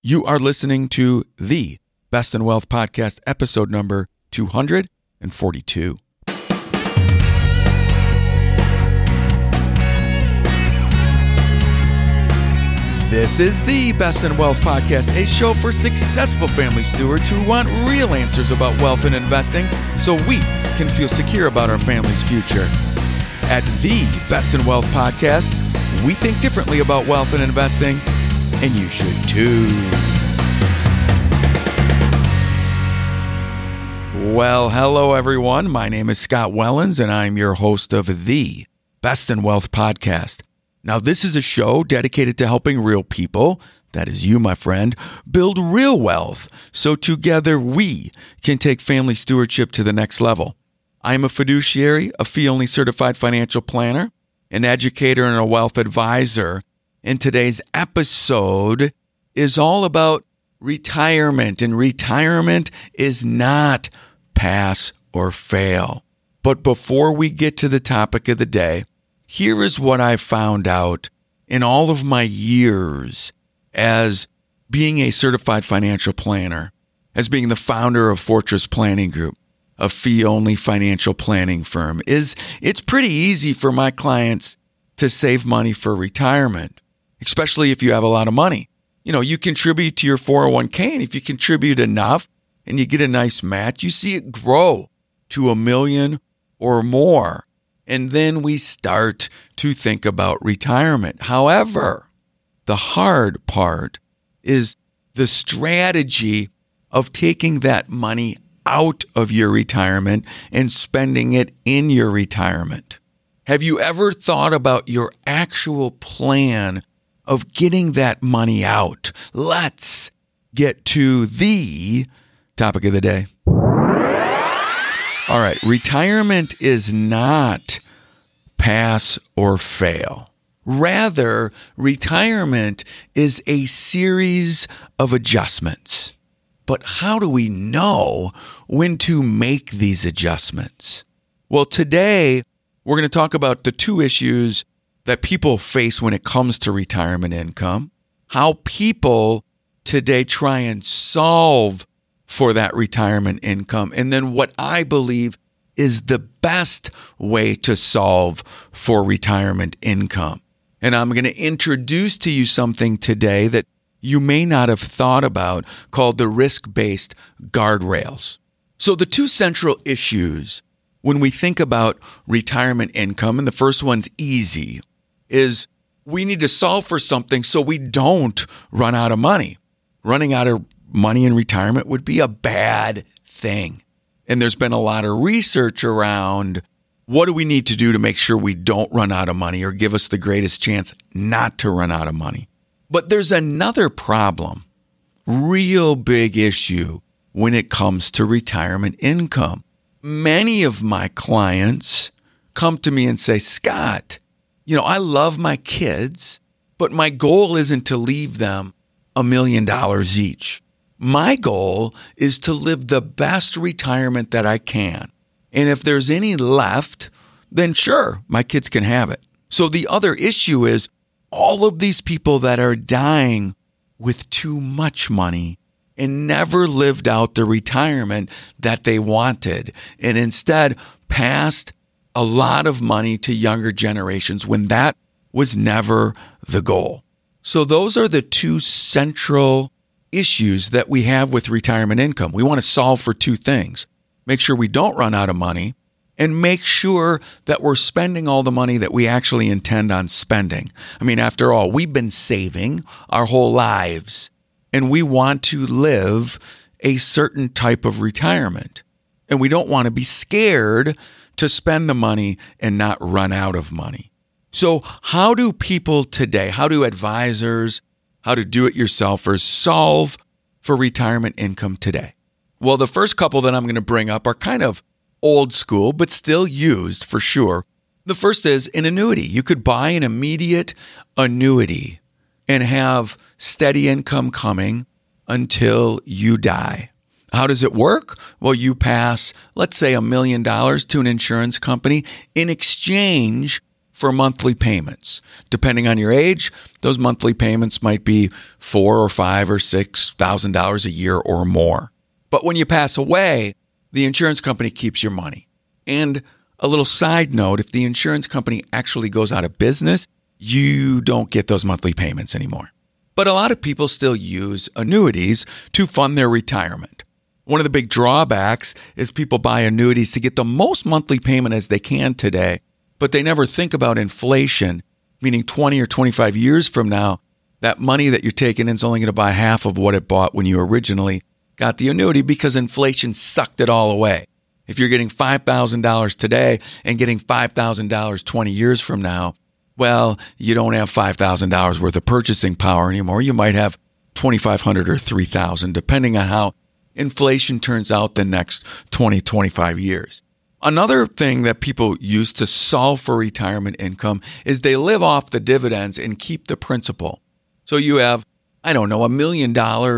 You are listening to the Best in Wealth Podcast, episode number 242. This is the Best in Wealth Podcast, a show for successful family stewards who want real answers about wealth and investing so we can feel secure about our family's future. At the Best in Wealth Podcast, we think differently about wealth and investing, and you should too. Well, hello everyone. My name is Scott Wellens, and I'm your host of the Best in Wealth Podcast. Now, this is a show dedicated to helping real people, that is you, my friend, build real wealth so together we can take family stewardship to the next level. I'm a fiduciary, a fee-only certified financial planner, an educator, and a wealth advisor. And today's episode is all about retirement, and retirement is not pass or fail. But before we get to the topic of the day, here is what I found out in all of my years as being a certified financial planner, as being the founder of Fortress Planning Group, a fee-only financial planning firm, is it's pretty easy for my clients to save money for retirement, especially if you have a lot of money. You know, you contribute to your 401k, and if you contribute enough and you get a nice match, you see it grow to $1 million or more. And then we start to think about retirement. However, the hard part is the strategy of taking that money out of your retirement and spending it in your retirement. Have you ever thought about your actual plan of getting that money out? Let's get to the topic of the day. All right, retirement is not pass or fail. Rather, retirement is a series of adjustments. But how do we know when to make these adjustments? Well, today we're going to talk about the two issues that people face when it comes to retirement income, how people today try and solve for that retirement income, and then what I believe is the best way to solve for retirement income. And I'm going to introduce to you something today that you may not have thought about called the risk-based guardrails. So the two central issues when we think about retirement income, and the first one's easy, is we need to solve for something so we don't run out of money. Running out of money in retirement would be a bad thing. And there's been a lot of research around what do we need to do to make sure we don't run out of money or give us the greatest chance not to run out of money. But there's another problem, real big issue when it comes to retirement income. Many of my clients come to me and say, Scott, you know, I love my kids, but my goal isn't to leave them $1 million each. My goal is to live the best retirement that I can. And if there's any left, then sure, my kids can have it. So the other issue is all of these people that are dying with too much money and never lived out the retirement that they wanted, and instead passed a lot of money to younger generations when that was never the goal. So those are the two central issues that we have with retirement income. We want to solve for two things. Make sure we don't run out of money, and make sure that we're spending all the money that we actually intend on spending. I mean, after all, we've been saving our whole lives, and we want to live a certain type of retirement. And we don't want to be scared to spend the money and not run out of money. So how do people today, how do advisors, how do do-it-yourselfers solve for retirement income today? Well, the first couple that I'm going to bring up are kind of old school, but still used for sure. The first is an annuity. You could buy an immediate annuity and have steady income coming until you die. How does it work? Well, you pass, let's say, $1 million to an insurance company in exchange for monthly payments. Depending on your age, those monthly payments might be $4,000 or $5,000 or $6,000 a year or more. But when you pass away, the insurance company keeps your money. And a little side note, if the insurance company actually goes out of business, you don't get those monthly payments anymore. But a lot of people still use annuities to fund their retirement. One of the big drawbacks is people buy annuities to get the most monthly payment as they can today, but they never think about inflation, meaning 20 or 25 years from now, that money that you're taking in is only going to buy half of what it bought when you originally got the annuity because inflation sucked it all away. If you're getting $5,000 today and getting $5,000 20 years from now, well, you don't have $5,000 worth of purchasing power anymore. You might have $2,500 or $3,000, depending on how inflation turns out the next 20, 25 years. Another thing that people use to solve for retirement income is they live off the dividends and keep the principal. So you have, $1 million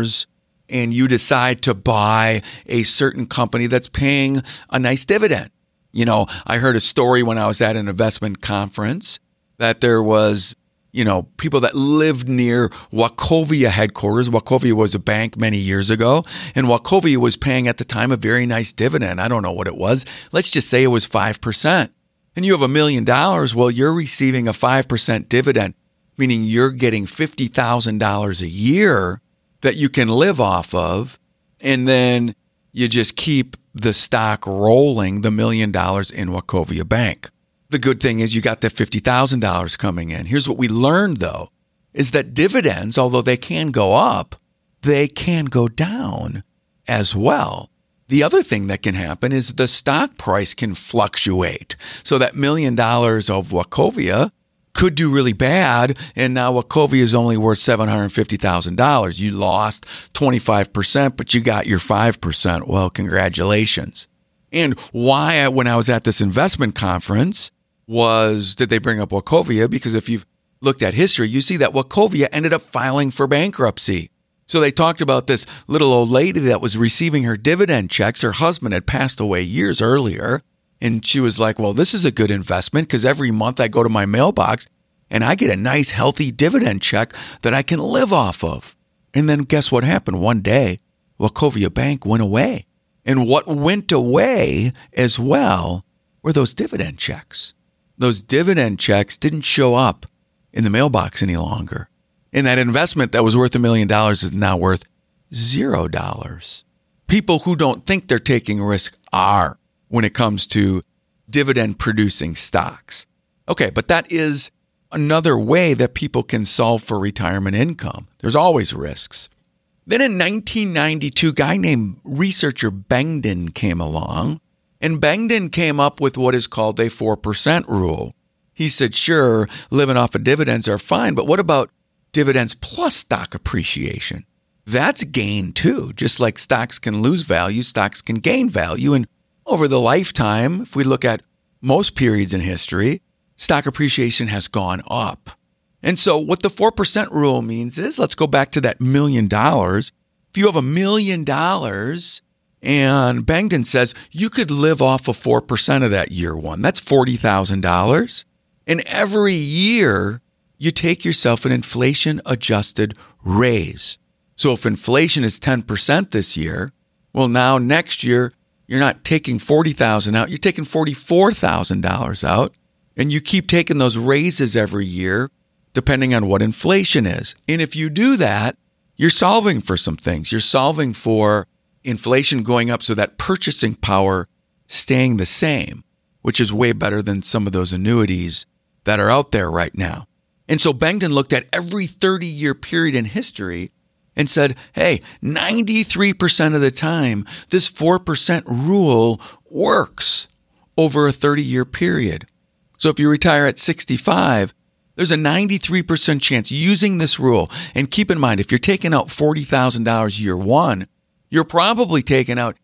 and you decide to buy a certain company that's paying a nice dividend. I heard a story when I was at an investment conference that there was, people that lived near Wachovia headquarters. Wachovia was a bank many years ago, and Wachovia was paying at the time a very nice dividend. I don't know what it was. Let's just say it was 5%. And you have $1 million. Well, you're receiving a 5% dividend, meaning you're getting $50,000 a year that you can live off of, and then you just keep the stock rolling, the $1 million in Wachovia Bank. The good thing is you got that $50,000 coming in. Here's what we learned, though, is that dividends, although they can go up, they can go down as well. The other thing that can happen is the stock price can fluctuate. So that $1 million of Wachovia could do really bad, and now Wachovia is only worth $750,000. You lost 25%, but you got your 5%. Well, congratulations. And why, when I was at this investment conference, did they bring up Wachovia? Because if you've looked at history, you see that Wachovia ended up filing for bankruptcy. So they talked about this little old lady that was receiving her dividend checks. Her husband had passed away years earlier. And she was like, well, this is a good investment because every month I go to my mailbox and I get a nice, healthy dividend check that I can live off of. And then guess what happened? One day, Wachovia Bank went away. And what went away as well were those dividend checks. Those dividend checks didn't show up in the mailbox any longer. And that investment that was worth $1 million is now worth $0. People who don't think they're taking risk are when it comes to dividend producing stocks. Okay, but that is another way that people can solve for retirement income. There's always risks. Then in 1992, a guy named researcher Bengden came along, and Bengden came up with what is called a 4% rule. He said, sure, living off of dividends are fine, but what about dividends plus stock appreciation? That's gain too. Just like stocks can lose value, stocks can gain value. And over the lifetime, if we look at most periods in history, stock appreciation has gone up. And so what the 4% rule means is, let's go back to that $1 million. If you have $1 million and Bengden says you could live off of 4% of that year one, that's $40,000. And every year you take yourself an inflation adjusted raise. So if inflation is 10% this year, well, now next year, you're not taking $40,000 out, you're taking $44,000 out. And you keep taking those raises every year, depending on what inflation is. And if you do that, you're solving for some things. You're solving for inflation going up so that purchasing power staying the same, which is way better than some of those annuities that are out there right now. And so Bengden looked at every 30-year period in history and said, hey, 93% of the time, this 4% rule works over a 30-year period. So if you retire at 65, there's a 93% chance using this rule. And keep in mind, if you're taking out $40,000 year one, you're probably taking out,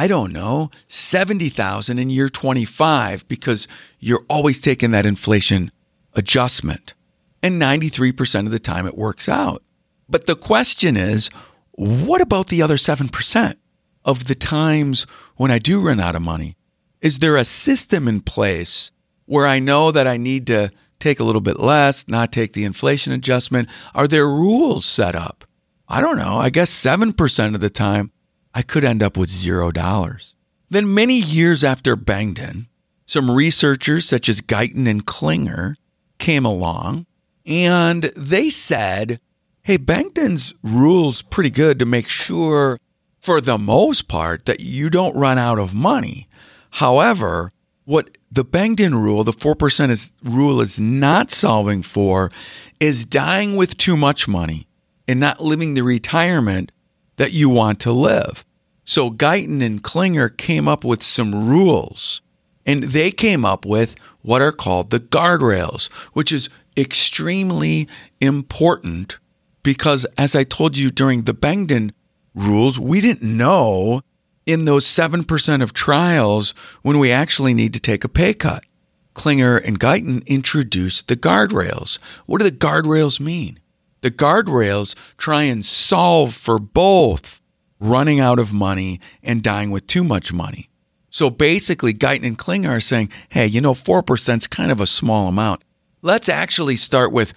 $70,000 in year 25 because you're always taking that inflation adjustment. And 93% of the time it works out. But the question is, what about the other 7% of the times when I do run out of money? Is there a system in place where I know that I need to take a little bit less, not take the inflation adjustment? Are there rules set up? I don't know. I guess 7% of the time, I could end up with $0. Then many years after Bengden, some researchers such as Guyton and Klinger came along and they said, hey, Bengden's rule's pretty good to make sure, for the most part, that you don't run out of money. However, what the Bengden rule, the 4% rule is not solving for is dying with too much money and not living the retirement that you want to live. So Guyton and Klinger came up with some rules, and they came up with what are called the guardrails, which is extremely important because, as I told you during the Bengden rules, we didn't know in those 7% of trials when we actually need to take a pay cut. Klinger and Guyton introduced the guardrails. What do the guardrails mean? The guardrails try and solve for both running out of money and dying with too much money. So basically, Guyton and Klinger are saying, hey, 4% is kind of a small amount. Let's actually start with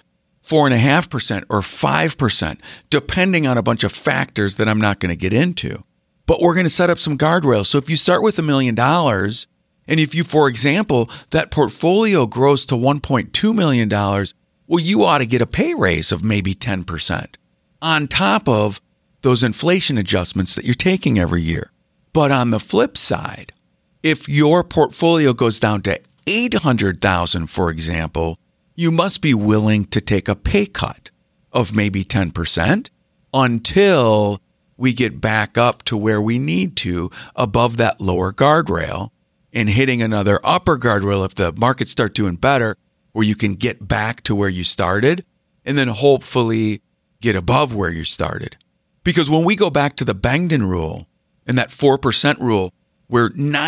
4.5% or 5%, depending on a bunch of factors that I'm not going to get into. But we're going to set up some guardrails. So if you start with $1 million, and if you, for example, that portfolio grows to $1.2 million, well, you ought to get a pay raise of maybe 10% on top of those inflation adjustments that you're taking every year. But on the flip side, if your portfolio goes down to $800,000, for example, you must be willing to take a pay cut of maybe 10% until we get back up to where we need to above that lower guardrail and hitting another upper guardrail if the markets start doing better, where you can get back to where you started and then hopefully get above where you started. Because when we go back to the Bengden rule and that 4% rule, where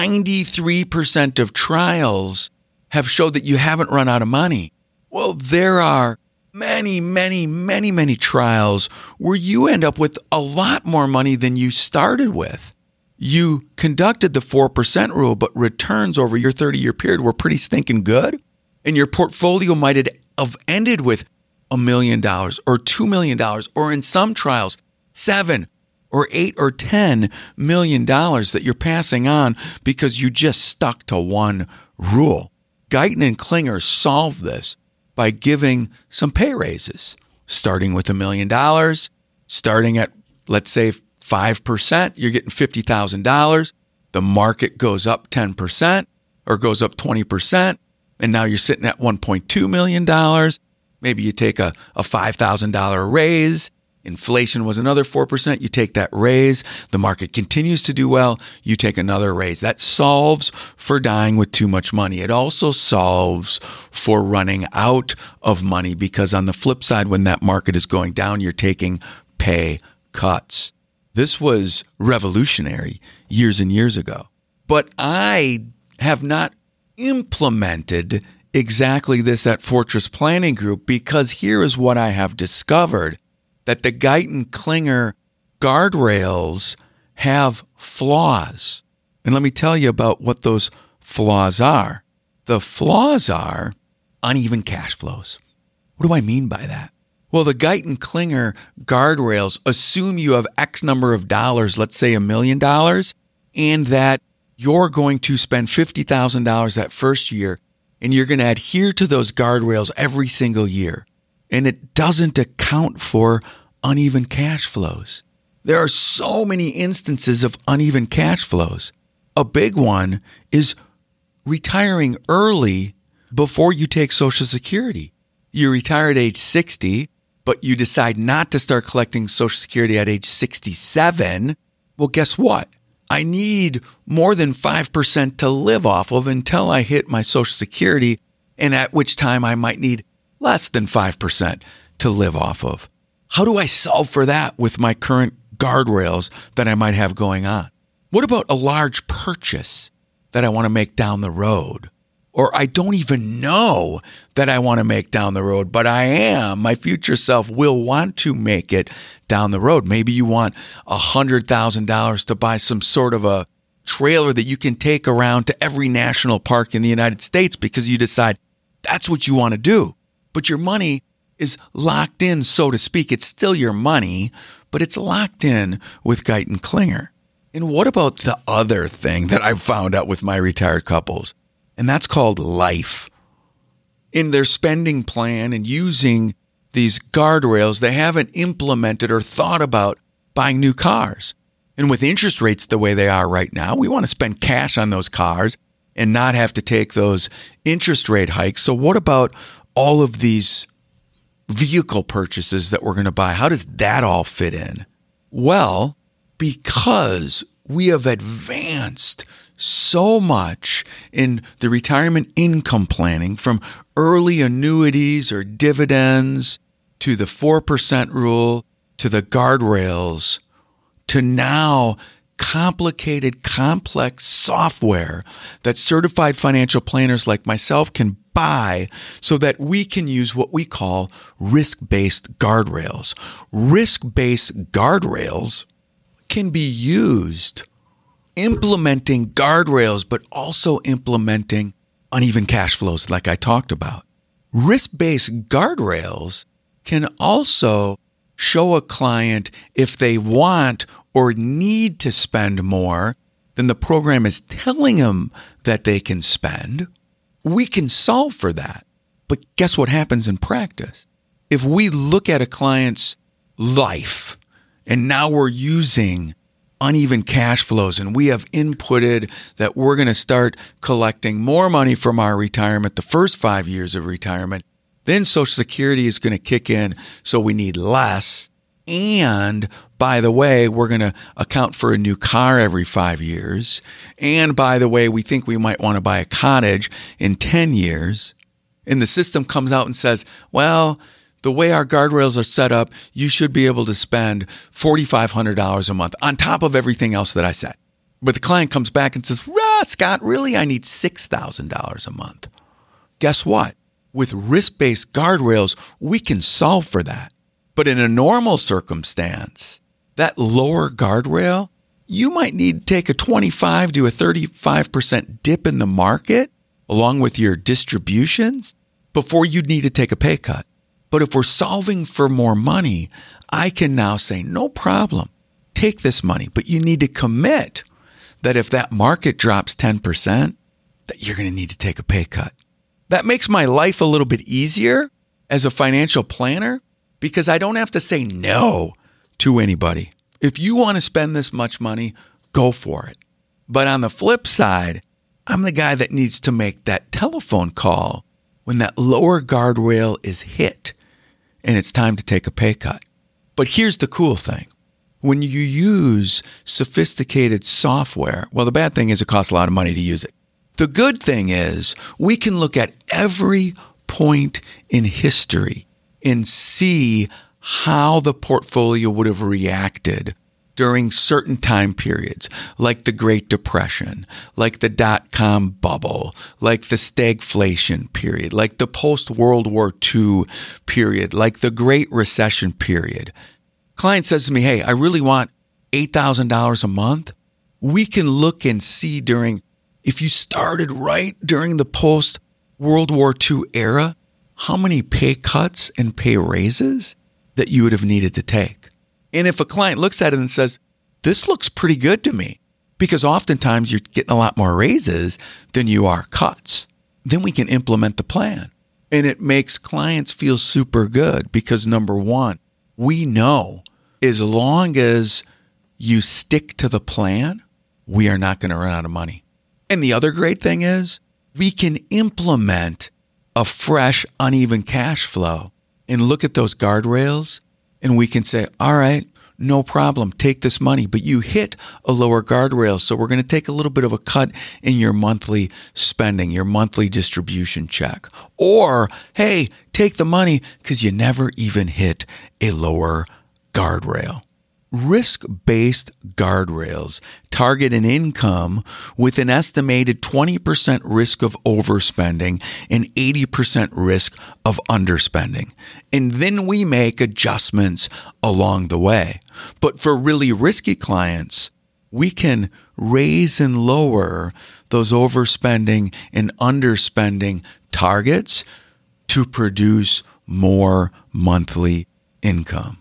93% of trials have showed that you haven't run out of money, well, there are many trials where you end up with a lot more money than you started with. You conducted the 4% rule, but returns over your 30-year period were pretty stinking good. And your portfolio might have ended with $1 million or $2 million, or in some trials, $7 or $8 or $10 million that you're passing on because you just stuck to one rule. Guyton and Klinger solved this by giving some pay raises, starting with $1 million, starting at, let's say, 5%, you're getting $50,000. The market goes up 10% or goes up 20%, and now you're sitting at $1.2 million. Maybe you take a $5,000 raise. Inflation was another 4%. You take that raise. The market continues to do well. You take another raise. That solves for dying with too much money. It also solves for running out of money because on the flip side, when that market is going down, you're taking pay cuts. This was revolutionary years and years ago. But I have not implemented exactly this at Fortress Planning Group because here is what I have discovered. That the Guyton Klinger guardrails have flaws. And let me tell you about what those flaws are. The flaws are uneven cash flows. What do I mean by that? Well, the Guyton Klinger guardrails assume you have X number of dollars, let's say $1 million, and that you're going to spend $50,000 that first year, and you're going to adhere to those guardrails every single year. And it doesn't account for uneven cash flows. There are so many instances of uneven cash flows. A big one is retiring early before you take Social Security. You retire at age 60, but you decide not to start collecting Social Security at age 67. Well, guess what? I need more than 5% to live off of until I hit my Social Security, and at which time I might need less than 5% to live off of. How do I solve for that with my current guardrails that I might have going on? What about a large purchase that I want to make down the road? Or I don't even know that I want to make down the road, but my future self will want to make it down the road. Maybe you want $100,000 to buy some sort of a trailer that you can take around to every national park in the United States because you decide, That's what you want to do. But your money is locked in, so to speak. It's still your money, but it's locked in with Guyton Klinger. And what about the other thing that I've found out with my retired couples? And that's called life. In their spending plan and using these guardrails, they haven't implemented or thought about buying new cars. And with interest rates the way they are right now, we want to spend cash on those cars and not have to take those interest rate hikes. So what about all of these vehicle purchases that we're going to buy? How does that all fit in? Well, because we have advanced so much in the retirement income planning, from early annuities or dividends to the 4% rule to the guardrails to now complicated, complex software that certified financial planners like myself can buy so that we can use what we call risk-based guardrails. Risk-based guardrails can be used implementing guardrails, but also implementing uneven cash flows like I talked about. Risk-based guardrails can also show a client if they want or need to spend more than the program is telling them that they can spend. We can solve for that. But guess what happens in practice? If we look at a client's life and now we're using uneven cash flows and we have inputted that we're going to start collecting more money from our retirement the first 5 years of retirement, then Social Security is going to kick in, so we need less. And by the way, we're going to account for a new car every 5 years. And by the way, we think we might want to buy a cottage in 10 years. And the system comes out and says, well, the way our guardrails are set up, you should be able to spend $4,500 a month on top of everything else that I said. But the client comes back and says, Scott, really? I need $6,000 a month. Guess what? With risk-based guardrails, we can solve for that. But in a normal circumstance, that lower guardrail, you might need to take a 25 to a 35% dip in the market along with your distributions before you need to take a pay cut. But if we're solving for more money, I can now say, no problem, take this money, but you need to commit that if that market drops 10%, that you're going to need to take a pay cut. That makes my life a little bit easier as a financial planner because I don't have to say no to anybody. If you want to spend this much money, go for it. But on the flip side, I'm the guy that needs to make that telephone call when that lower guardrail is hit and it's time to take a pay cut. But here's the cool thing. When you use sophisticated software, well, the bad thing is it costs a lot of money to use it. The good thing is we can look at every point in history and see how the portfolio would have reacted during certain time periods, like the Great Depression, like the dot-com bubble, like the stagflation period, like the post-World War II period, like the Great Recession period. Client says to me, hey, I really want $8,000 a month. We can look and see if you started right during the post-World War II era, how many pay cuts and pay raises that you would have needed to take. And if a client looks at it and says, this looks pretty good to me, because oftentimes you're getting a lot more raises than you are cuts, then we can implement the plan. And it makes clients feel super good because, number one, we know as long as you stick to the plan, we are not going to run out of money. And the other great thing is we can implement a fresh, uneven cash flow and look at those guardrails and we can say, all right, no problem, take this money, but you hit a lower guardrail. So we're going to take a little bit of a cut in your monthly spending, your monthly distribution check. Or, hey, take the money because you never even hit a lower guardrail. Risk-based guardrails target an income with an estimated 20% risk of overspending and 80% risk of underspending. And then we make adjustments along the way. But for really risky clients, we can raise and lower those overspending and underspending targets to produce more monthly income.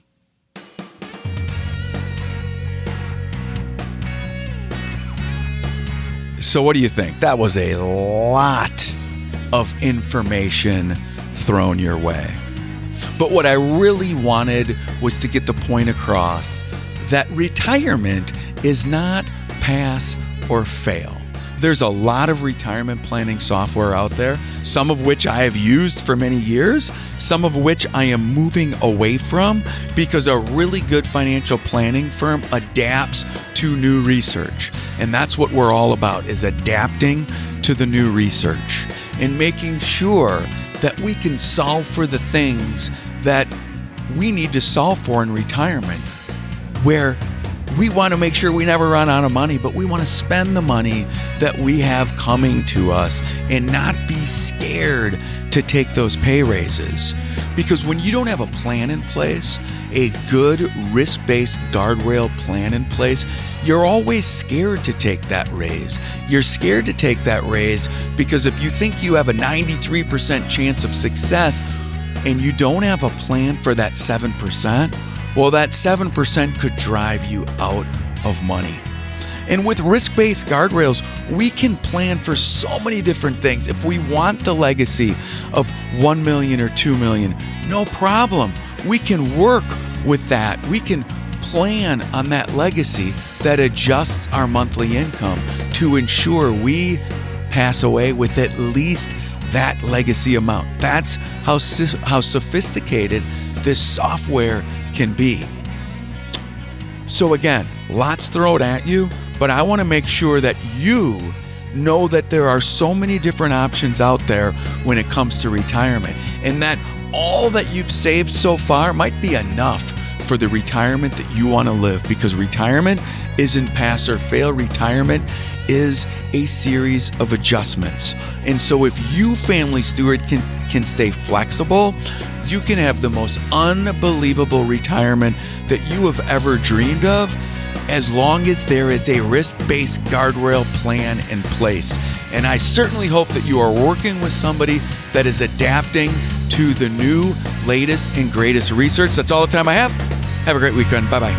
So what do you think? That was a lot of information thrown your way. But what I really wanted was to get the point across that retirement is not pass or fail. There's a lot of retirement planning software out there, some of which I have used for many years, some of which I am moving away from because a really good financial planning firm adapts to new research. And that's what we're all about, is adapting to the new research and making sure that we can solve for the things that we need to solve for in retirement, where we want to make sure we never run out of money, but we want to spend the money that we have coming to us and not be scared to take those pay raises. Because when you don't have a plan in place, a good risk-based guardrail plan in place, you're always scared to take that raise. You're scared to take that raise because if you think you have a 93% chance of success and you don't have a plan for that 7%, well, that 7% could drive you out of money. And with risk-based guardrails, we can plan for so many different things. If we want the legacy of $1 million or $2 million, no problem. We can work with that. We can plan on that legacy that adjusts our monthly income to ensure we pass away with at least that legacy amount. That's how sophisticated this software can be. So again, lots thrown at you, but I want to make sure that you know that there are so many different options out there when it comes to retirement, and that all that you've saved so far might be enough for the retirement that you want to live, because retirement isn't pass or fail. Retirement is a series of adjustments. And so if you, family steward, can stay flexible, you can have the most unbelievable retirement that you have ever dreamed of, as long as there is a risk-based guardrail plan in place. And I certainly hope that you are working with somebody that is adapting to the new, latest, and greatest research. That's all the time I have. Have a great weekend. Bye-bye.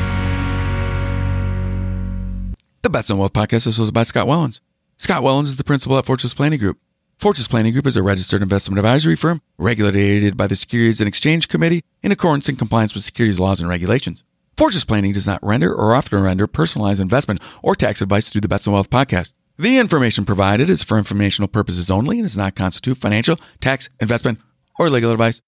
The Bets on Wealth podcast is hosted by Scott Wellens. Scott Wellens is the principal at Fortress Planning Group. Fortress Planning Group is a registered investment advisory firm regulated by the Securities and Exchange Committee in accordance and compliance with securities laws and regulations. Fortress Planning does not render or offer to render personalized investment or tax advice through the Bets on Wealth podcast. The information provided is for informational purposes only and does not constitute financial, tax, investment, or legal advice.